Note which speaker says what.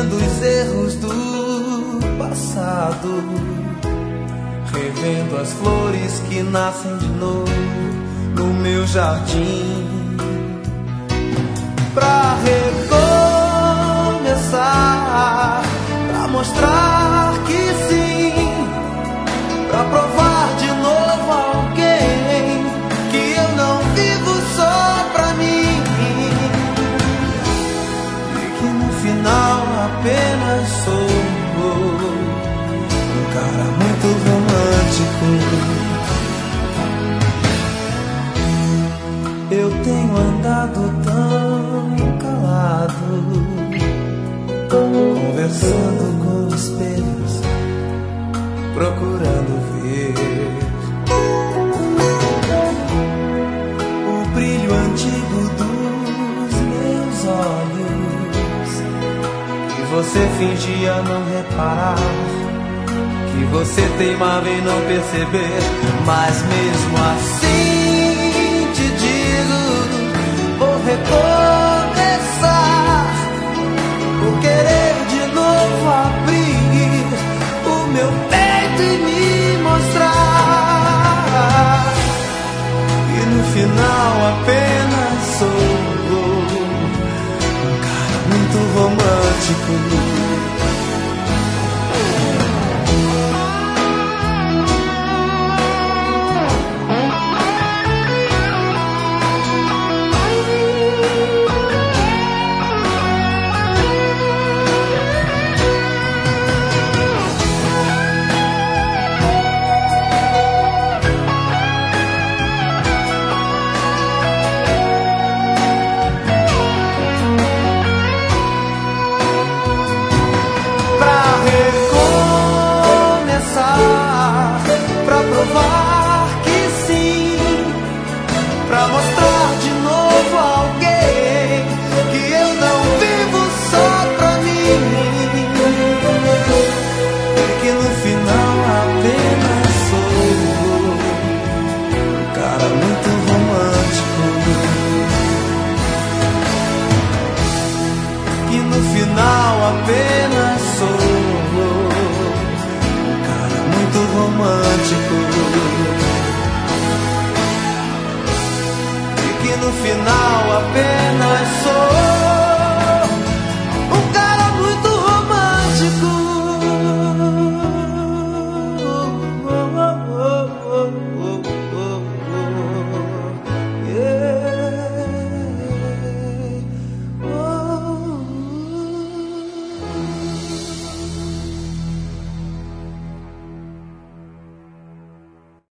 Speaker 1: Vendo os erros do passado, revendo as flores que nascem de novo no meu jardim, pra recomeçar, pra mostrar que sim, pra provar de novo alguém que eu não vivo só pra mim, e que no final apenas sou um cara muito romântico. Eu tenho andado tão calado, conversando com espelhos, procurando ver o brilho antigo dos meus olhos, que você fingia não reparar, que você teimava em não perceber, mas mesmo assim te digo, vou recomeçar, vou querer de novo abrir o meu peito e me mostrar, e no final apenas sou um cara muito romântico. Apenas sou um cara muito romântico.